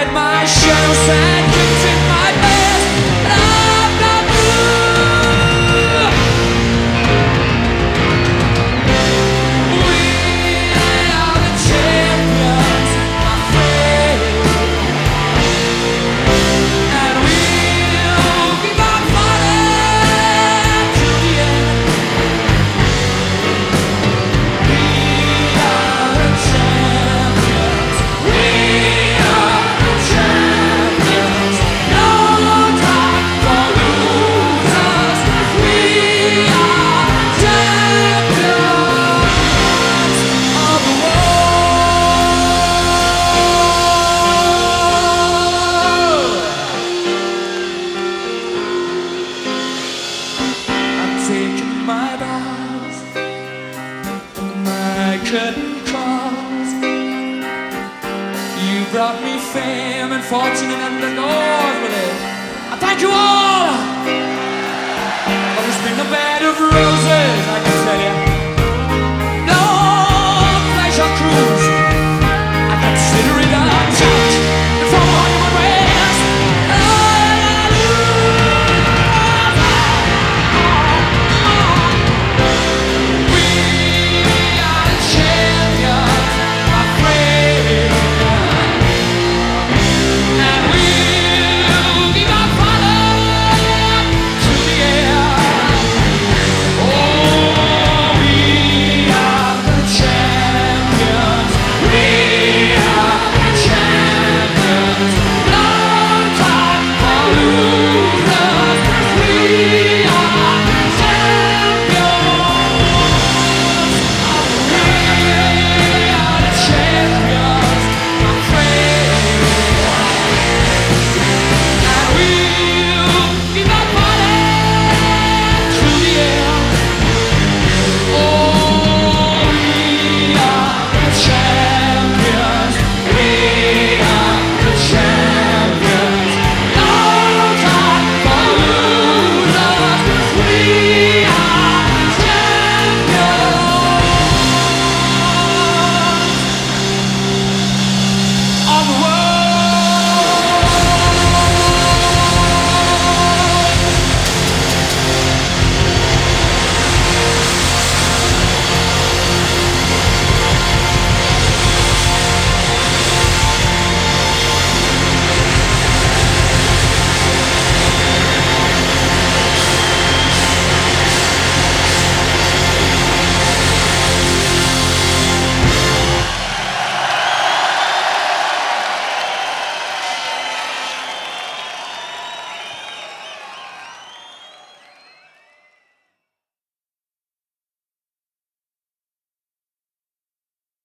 my shadows and kicked in my past, but I'm not through. We are the champions, my friend, and we'll keep on fighting till the end. We are the champions. We are the champions. No time for losers. We are champions of the world. I'm taking my bows, my curtain calls. You brought me fame and fortune and the North with it. I thank you all. But it's been a bed of roses, I can tell you. No pleasure cruise.